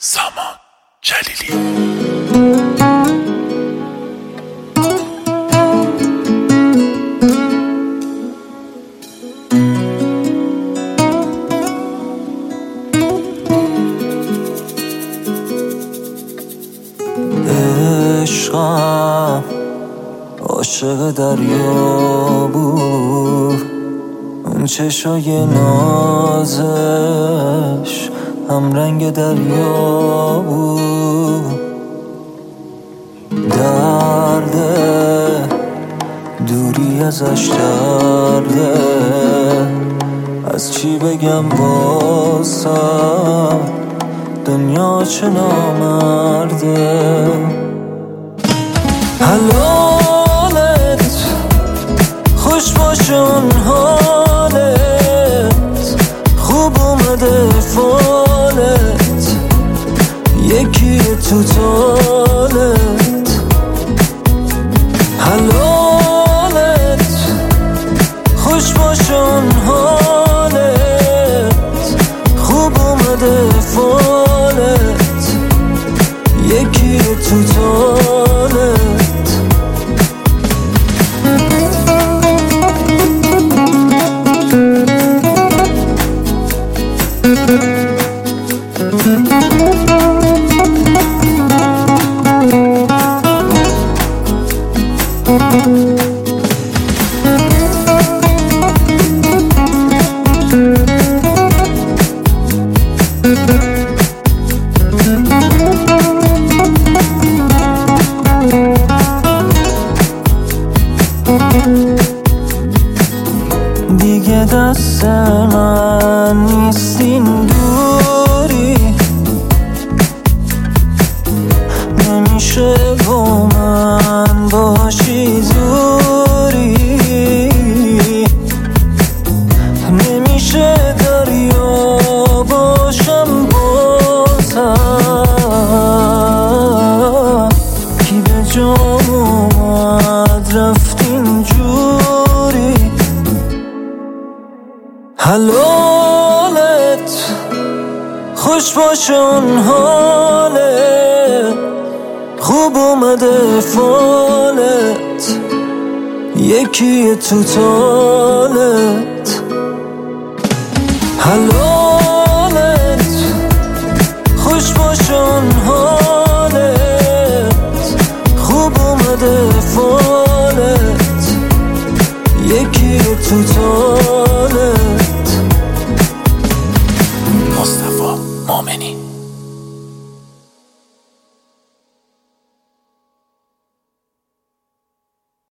سامان جلیلی. عشقم عاشق دریا بود، اون چشای نازش هم رنگ دریا بود. درده دوری ازش درده، از چی بگم واسم دنیا چه نامرده. حلالت خوش باشه اون حالت، خوب اومده فالت، یکی تو تالت. حلالت خوش باشه اون حالت، خوب اومده فالت، یکی تو تالت. دیگه دست من نیستین دوری، نمیشه با من باشی زوری، نمیشه دریا باشم بازم. کی به جام اومد رفتین جوری. حلالت خوش باشه اون حالت، خوب اومده فالت، یکی تو تالت. حلالت خوش باشه اون حالت، خوب اومده فالت، یکی تو تالت. مصطفی مؤمنی.